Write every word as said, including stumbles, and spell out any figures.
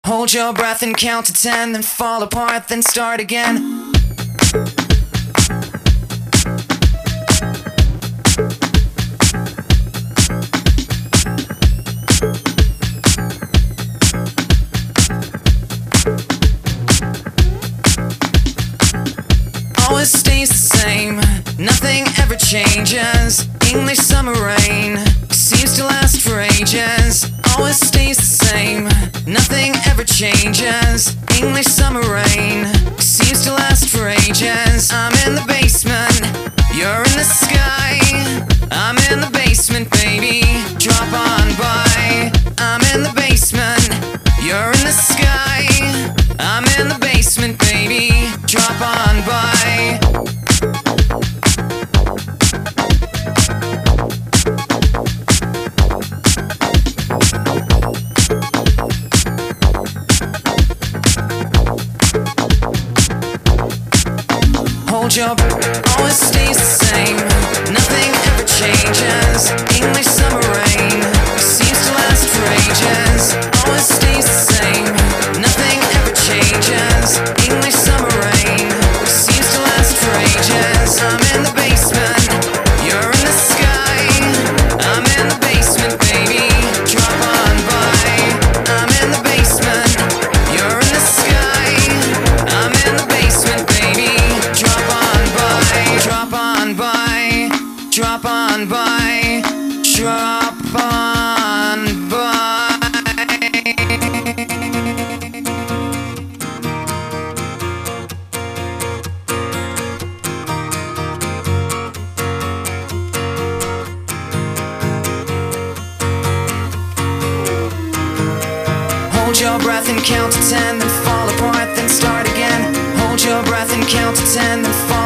Hold your breath and count to ten, then fall apart, then start again. Always stays the same, nothing ever changes. English summer rain seems to last for ages. Always stays the same, nothing ever changes. English summer rain seems to last for ages. I'm in the basement, you're in the sky. I'm in the basement, baby, drop on by. I'm in the basement, you're in the sky. I'm in the basement, baby, drop on by. Hold your breath, always stays the same, nothing ever changes. English summer rain seems to last for ages. Always stays the same, nothing ever changes. English summer rain seems to last for ages. I'm in the basement, you're in the sky. I'm in the basement, baby, drop on by. I'm in the basement, you're in the sky. I'm in the basement, baby, drop on by. Drop on by, drop on by, drop on by. Hold your breath and count to ten, then fall apart, then start again. Hold your breath and count to ten, then fall